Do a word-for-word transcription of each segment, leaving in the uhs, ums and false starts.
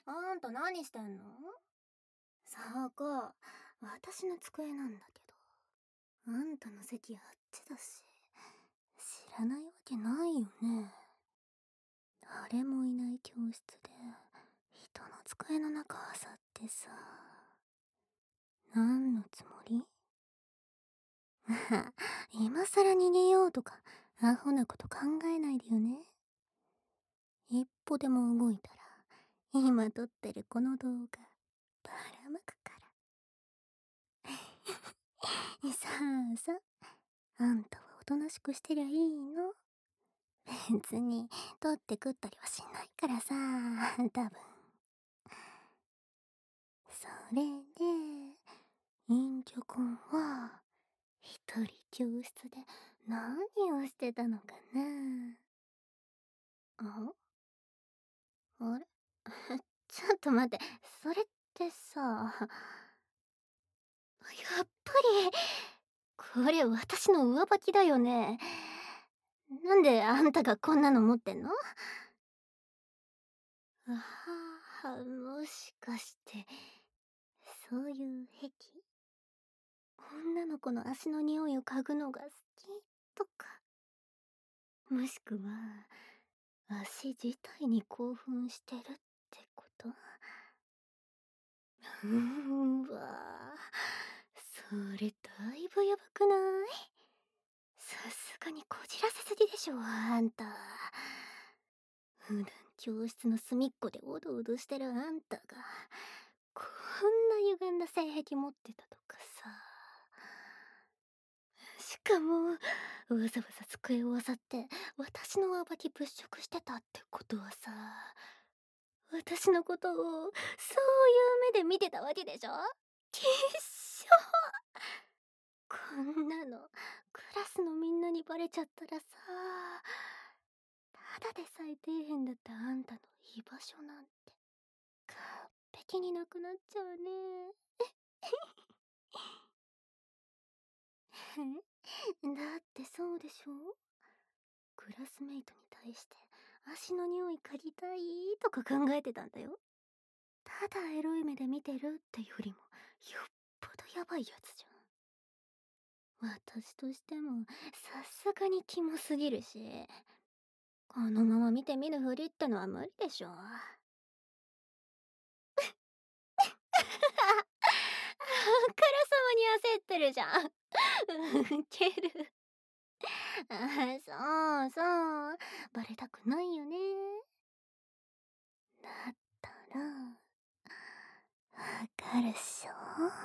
あんた何してんの？そこ、私の机なんだけど。あんたの席あっちだし、知らないわけないよね。誰もいない教室で、人の机の中あさってさ。何のつもり？今更逃げようとか、アホなこと考えないでよね。一歩でも動いたら、今撮ってるこの動画、ばらまくから。さあさ、あんたはおとなしくしてりゃいいの。別に、取って食ったりはしないからさ、多分。それで、インチョくんは、一人教室で何をしてたのかな。ああれちょっと待って、それってさ、やっぱり、これ私の上履きだよね。なんであんたがこんなの持ってんの？ああ、もしかして、そういう癖？女の子の足の匂いを嗅ぐのが好きとか。もしくは、足自体に興奮してるってこと？うーん、わそれだいぶやばくない？さすがにこじらせすぎでしょ、あんた。普段教室の隅っこでおどおどしてるあんたが、こんな歪んだ性癖持ってたとかさ。しかも、わざわざ机を漁って、私の上履き物色してたってことはさ、私のことを、そういう目で見てたわけでしょ？きっしょ。こんなの、クラスのみんなにバレちゃったらさ、ただでさえ底辺だったあんたの居場所なんて、完璧になくなっちゃうね。だってそうでしょ？クラスメイトに対して足の匂い嗅ぎたいとか考えてたんだよ。ただエロい目で見てるってよりもよっぽどヤバいやつじゃん。私としてもさすがにキモすぎるし、このまま見て見ぬふりってのは無理でしょ。あからさまに焦ってるじゃん。ウケる。あ、そうそう、バレたくないよね。だったら、わかるっしょ？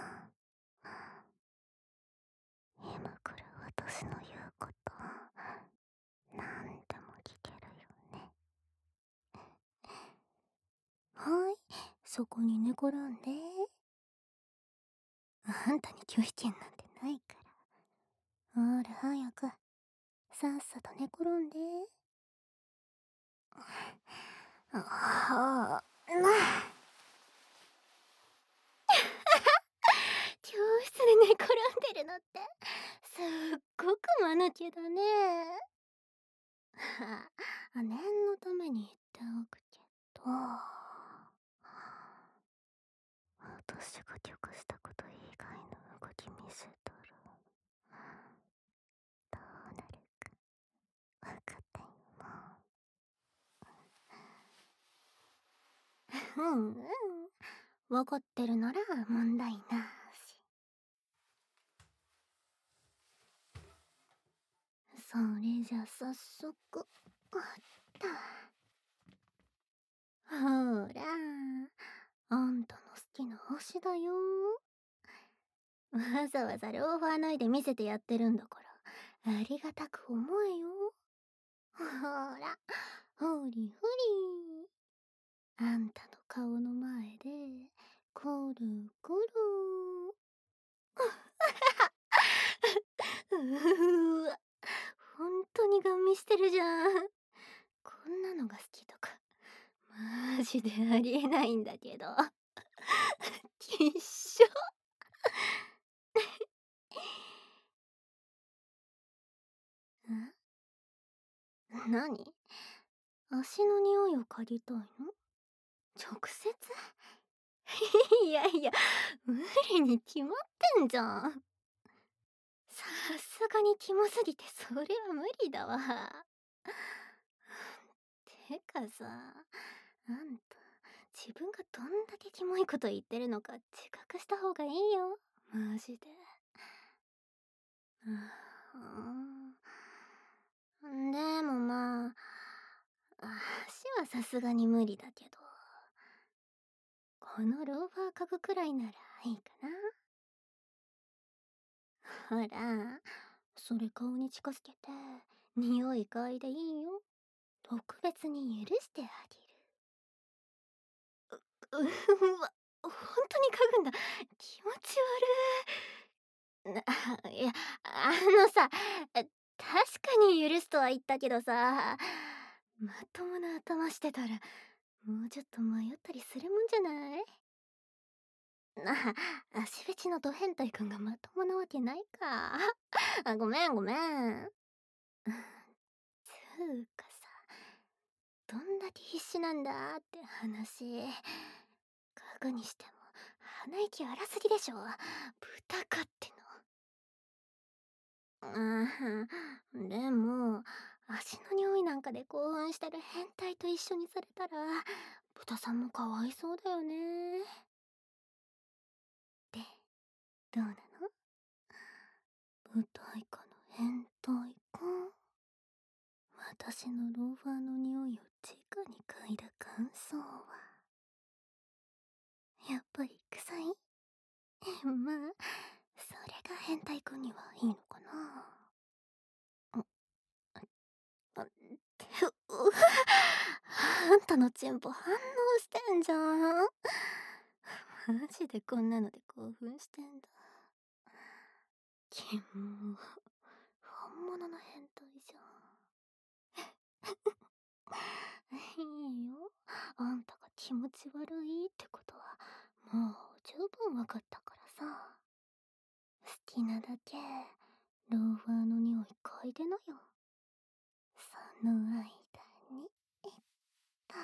今から私の言うこと、なんでも聞けるよね。はい、そこに寝転んで。あんたに拒否権なんてないから。ほら、早く、さっさと寝転んで。ああ、な。教室で寝転んでるのって、すっごく間抜けだね。あ、念のために言っておくけど、私が許可したこと以外の動き見せたら、どうなるか分かってんの？うんうん、分かってるなら問題なし。それじゃ早速、あった。ほら、あんたの好きな星だよ。わざわざローファー脱いで見せてやってるんだから、ありがたく思えよ。ほら、ほりほり。あんたの顔の前で、コルコル。うわ、ほんとにガン見してるじゃん。こんなのが好きとか、マジでありえないんだけど。きっしょ。ん？何？足の匂いを嗅ぎたいの？ 直接いやいや、無理に決まってんじゃん。さすがにキモすぎてそれは無理だわ。てかさ、あんた、自分がどんだけキモいこと言ってるのか自覚した方がいいよ。マジで。うん、でもまあ、足はさすがに無理だけど、このローファー家具くらいならいいかな。ほら、それ顔に近づけて、匂い嗅いでいいよ。特別に許してあげる。う、うわ、ほんとに嗅ぐんだ。気持ち悪な、いや、あのさ、確かに許すとは言ったけどさ、まともな頭してたら、もうちょっと迷ったりするもんじゃない？なあ、足フェチのド変態くんがまともなわけないか。あ、ごめんごめん。つうかさ、どんだけ必死なんだって話。家具にしても鼻息荒すぎでしょ。豚かっての。うん、でも足の匂いなんかで興奮してる変態と一緒にされたら豚さんもかわいそうだよね。で、どうなの？舞台下の変態か。私のローファーの匂いを直に嗅いだ感想はやっぱり臭い？まあそれが変態くんにはいいのかな。あ、あ、てうあんたのチンポ反応してんじゃん。マジでこんなので興奮してんだ。キモ、本物の変態じゃん。いいよ、あんたが気持ち悪いってことはもう十分わかったからさ。好きなだけローファーの匂い嗅いでなよ。その間にえっと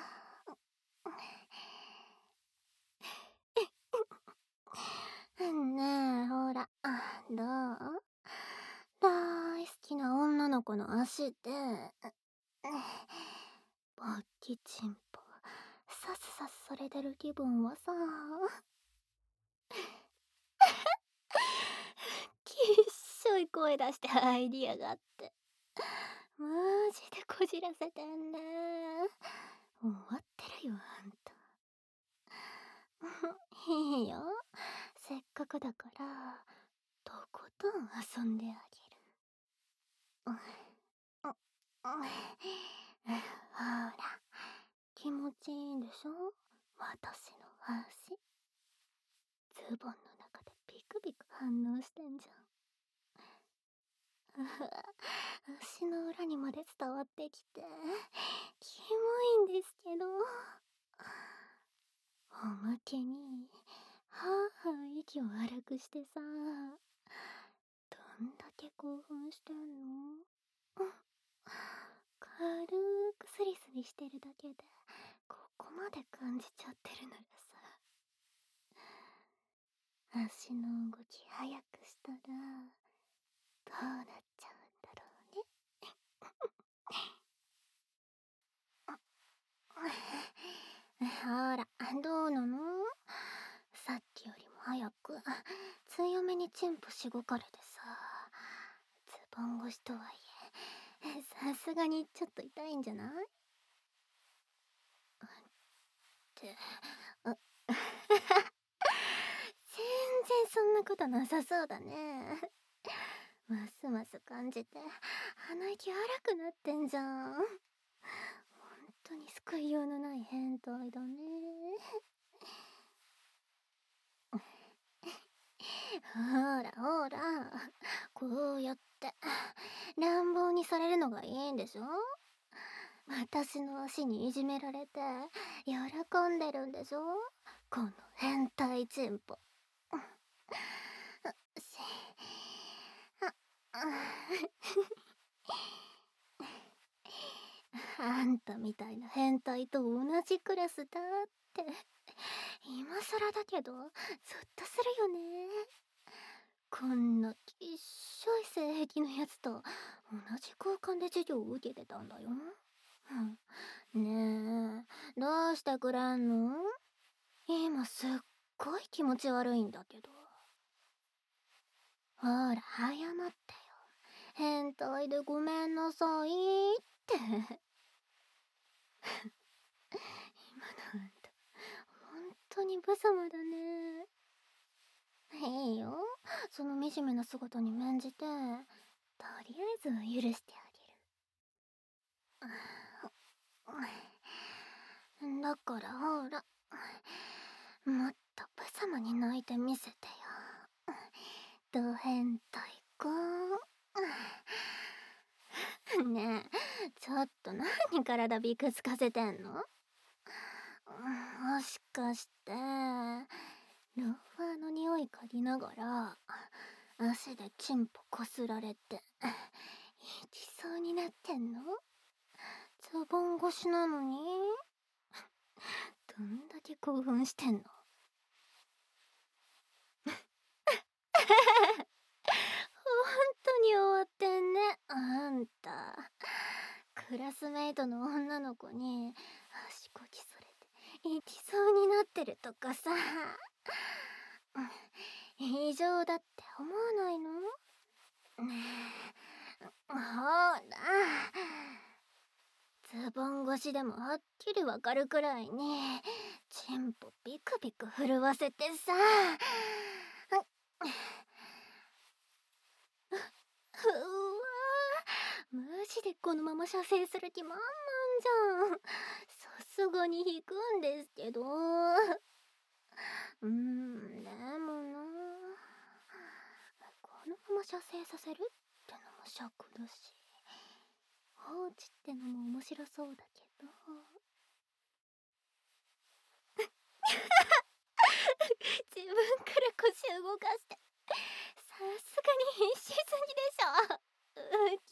ねえ、ほら、どう？大好きな女の子の足で、ボッキチンポ、さすさすされてる気分はさ、きっしょい声出して入りやがって。マジでこじらせてんね。終わってるよ、あんた。いいよ。せっかくだから、とことん遊んであげる。うん、うん、ほら、気持ちいいんでしょ？私の足。ズボンの中でビクビク反応してんじゃん。足の裏にまで伝わってきて、キモいんですけど。おまけに、はぁはぁ息を荒くしてさ、どんだけ興奮してんの？軽くスリスリしてるだけでここまで感じちゃってるならさ、足の動き早くしたらどうなっちゃうんだろうね。ほら、どうなの？さっきよりも早く強めにチンポしごかれてさ、ズボン越しとはいえさすがにちょっと痛いんじゃない？ってあ全然そんなことなさそうだね。ますます感じて鼻息荒くなってんじゃん。本当に救いようのない変態だね。ほらほら、こうやって乱暴にされるのがいいんでしょ？私の足にいじめられて喜んでるんでしょ？この変態チンポ。しあああんたみたいな変態と同じクラスだって。今更だけど、ゾッとするよね。こんなきっしょい性癖のやつと同じ空間で授業を受けてたんだよ。うん、ねえ、どうしてくれんの？今すっごい気持ち悪いんだけど。ほら、謝ってよ。変態でごめんなさいって。今のあんた、本当に無様だね。いいよ。その惨めな姿に免じて、とりあえずは許してあげる。だからほら、もっと無様に泣いてみせてよ。ド変態くん。ねえ、ちょっと何体びくつかせてんの？もしかして、ローファーの匂い嗅ぎながら、足でチンポこすられて、行きそうになってんの？ズボン越しなのに？どんだけ興奮してんの？本当に終わってんね、あんた。クラスメイトの女の子に足こきされて行きそうになってるとかさ、異常だって思わないの？ねえ、ほら、ズボン越しでもはっきりわかるくらいにチンポビクビク震わせてさ、うわー、マジでこのまま射精する気満々じゃん。さすがに引くんですけど。うーん、でもな、このまま射精させるってのも尺だし、放置ってのも面白そうだけど。自分から腰動かして、さすがに必死すぎでしょ。ウケ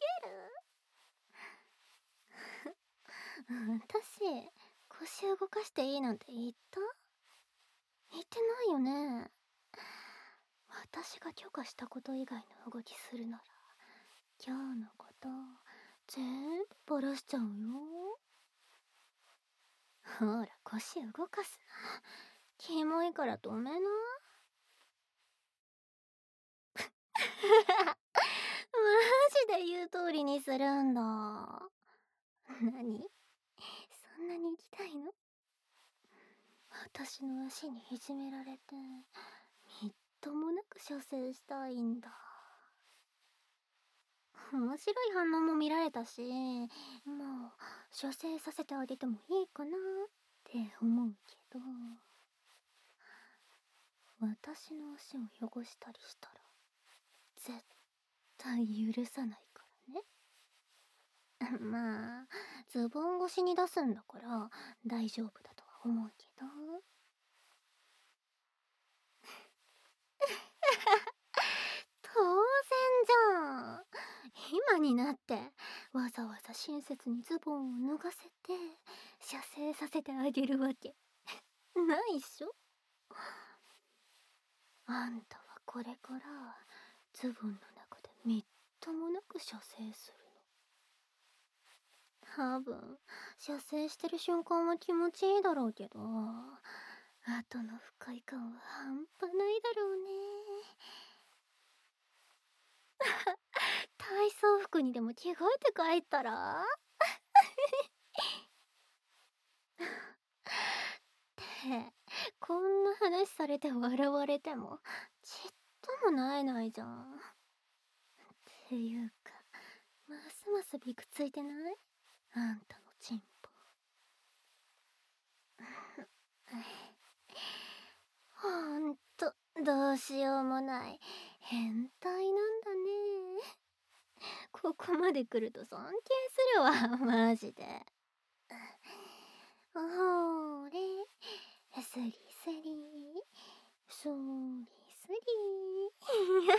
る。私、腰動かしていいなんて言った？言ってないよね。私が許可したこと以外の動きするなら、今日のこと全部バラしちゃうよ。ほら、腰動かすな。キモいから止めな。マジで言う通りにするんだ。何？そんなに行きたいの？私の足にいじめられて、みっともなく射精したいんだ。面白い反応も見られたし、もう射精させてあげてもいいかなって思うけど、私の足を汚したりしたら絶対許さないからね。まあ、ズボン越しに出すんだから大丈夫だとは思うけど。当然じゃん。今になってわざわざ親切にズボンを脱がせて射精させてあげるわけないっしょ。あんたはこれからズボンの中でみっともなく射精するの。多分射精してる瞬間は気持ちいいだろうけど、後の不快感は半端ないだろうね。体操服にでも着替えて帰ったらってこんな話されて笑われてもちっともなえないじゃん。っていうか、ますますびくついてない？あんたのチンポ。ほんとどうしようもない変態なんだね。ここまで来ると尊敬するわ、マジで。ほーれ、スリスリ、スリスリ。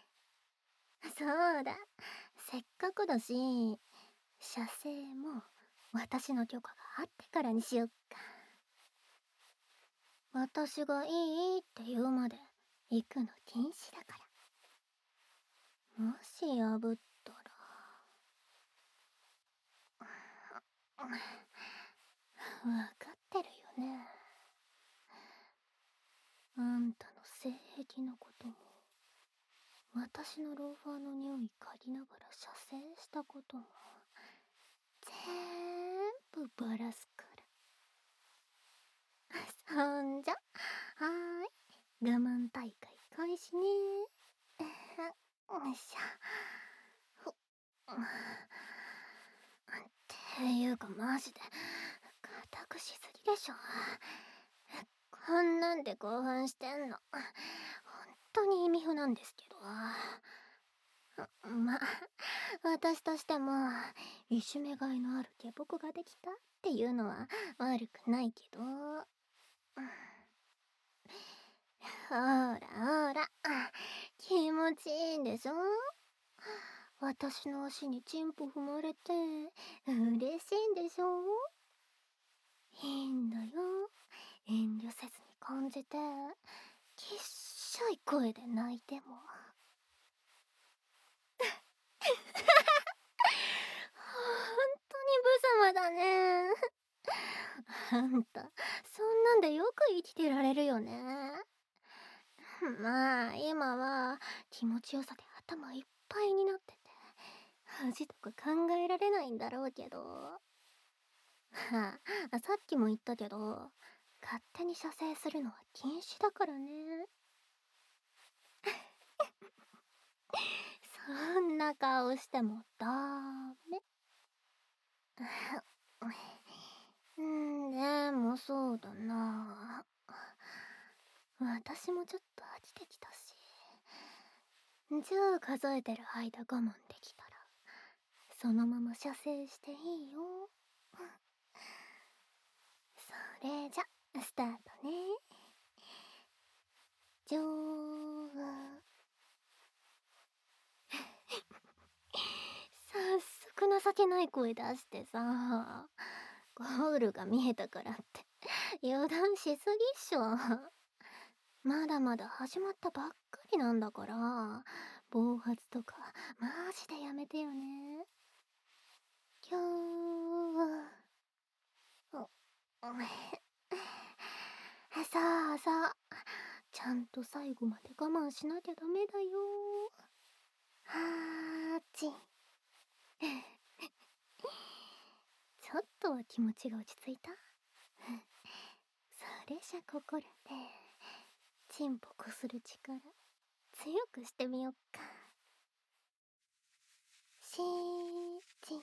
そうだ、せっかくだし、射精も私の許可があってからにしよっか。私がいいって言うまで行くの禁止だから。もし破ったらわかってるよね。あんたの性癖のことも、私のローファーの匂い嗅ぎながら射精したことも、全部バラすから。そんじゃ、はーい、我慢大会開始ね。よいしょ。っていうかマジで固くしすぎでしょ。こんなんで興奮してんの本当に意味不なんですけど。ま、私としてもいじめがいのある下僕ができたっていうのは悪くないけど、ほらほら気持ちいいんでしょ。私の足にチンポ踏まれて嬉しいんでしょ。いいんだよ、遠慮せずに感じてきっしょい声で泣いても。本当に無様だね。あんたそんなんでよく生きてられるよね。まあ今は気持ちよさで頭いっぱいになってて恥とか考えられないんだろうけど、はあ、さっきも言ったけど勝手に射精するのは禁止だからね。そんな顔してもダメ。んでもそうだな、私もちょっと飽きてきたし、じゃあ数えてる間我慢できたらそのまま射精していいよ。それじゃスタートね。じょー早速情けない声出してさ、ゴールが見えたからって油断しすぎっしょ。まだまだ始まったばっかりなんだから、暴発とかマジでやめてよね。今日はおさあさあ、ちゃんと最後まで我慢しなきゃダメだよ。はーちちょっとは気持ちが落ち着いた。それじゃ心でチンポこする力強くしてみよっか。しーち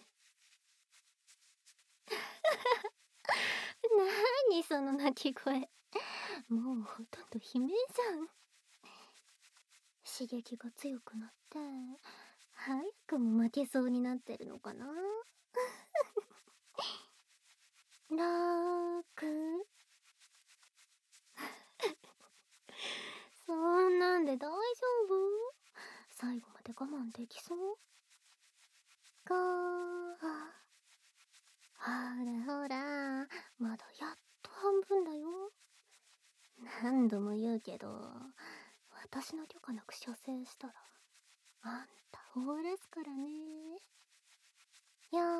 なーにその鳴き声、もうほとんど悲鳴じゃん。刺激が強くなって早くも負けそうになってるのかな。ラークそんなんで大丈夫？最後まで我慢できそう？かー、ほらほら、まだやっと半分だよ。何度も言うけど私の許可なく射精したらあんた終わらすからね。いや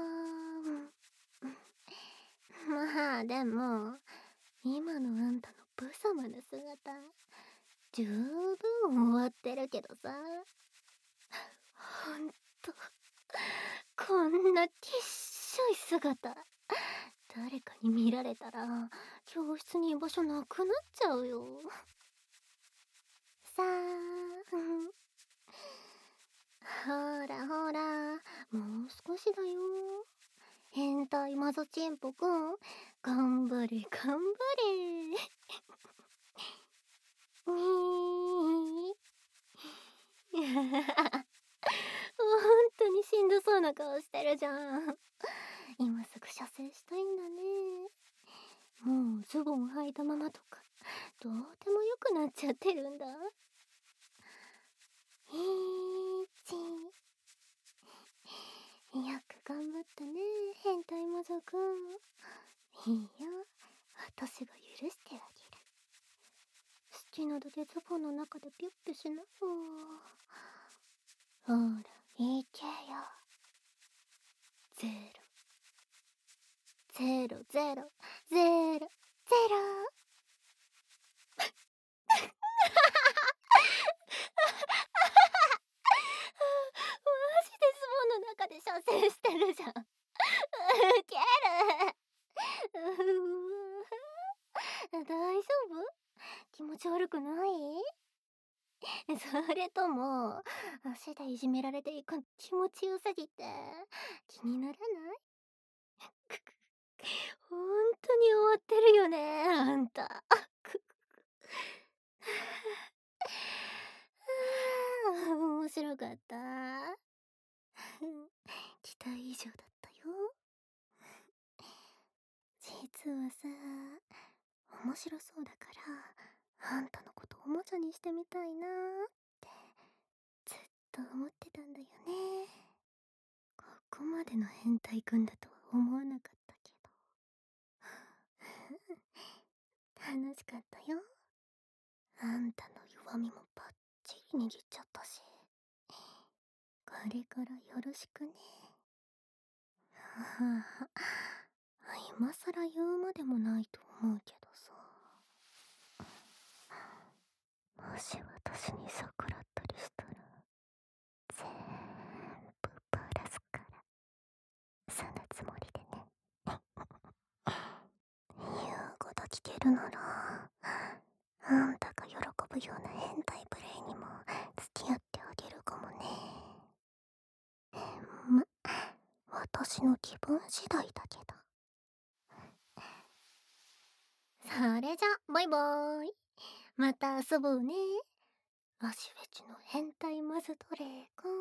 ー、まあでも今のあんたの無様な姿十分終わってるけどさ。ほんとこんなきっしょい姿誰かに見られたら教室に居場所なくなっちゃうよ。さあ、ほらほら、もう少しだよ。変態マゾチンポくん、頑張れ頑張れ。にー本当にしんどそうな顔してるじゃん。今すぐ射精したいんだね。もうズボン履いたままとかどうでもよくなっちゃってるんだ。いちよく頑張ったね、変態魔女くん。いいよ、私が許してあげる。好きなだけズボンの中でピュッピュしなよ。ほら、いけよ。ゼロ、ゼロ、ゼロ、ゼロ、ゼロ。マジでズボンの中で射精してるじゃん。ウケる。う大丈夫？気持ち悪くない？それとも足でいじめられていく気持ちよすぎて気にならない？ほんとに終わってるよね、あんた。面白かった。期待以上だったよ。実はさ、面白そうだからあんたのことおもちゃにしてみたいなーってずっと思ってたんだよね。ここまでの変態くんだとは思わなかったけど楽しかったよ。あんたの弱みもバッチリ握っちゃったし、これからよろしくね。はあ、今さら言うまでもないと思うけどさ、もし私に逆らったりしたら全部バラすから、そのつもりでね。言うこと聞けるならあんたが喜ぶような変態プレイにも付き合ってあげるかもね。ま、私の気分次第だけど。それじゃバイバーイ。また遊ぼうね。わしフェチの変態マズトレーコン。